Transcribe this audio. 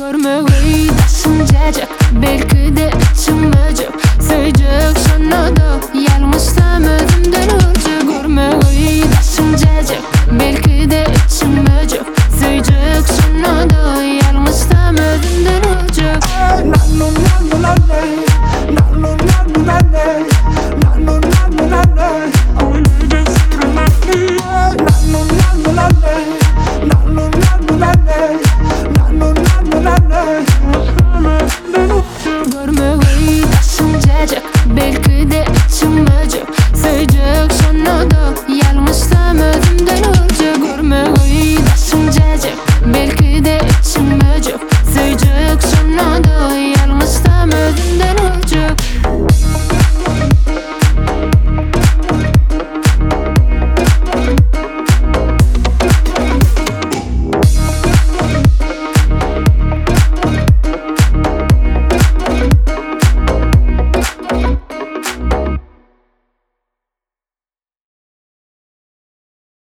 Görmeyi düşünecek, belki de içim acı. Söyleyecek sana da yanlışsam özümden hırcı. Görmeyi düşünecek, belki de içim acı. Söyleyecek sana da yanlışsam özümden hırcı. La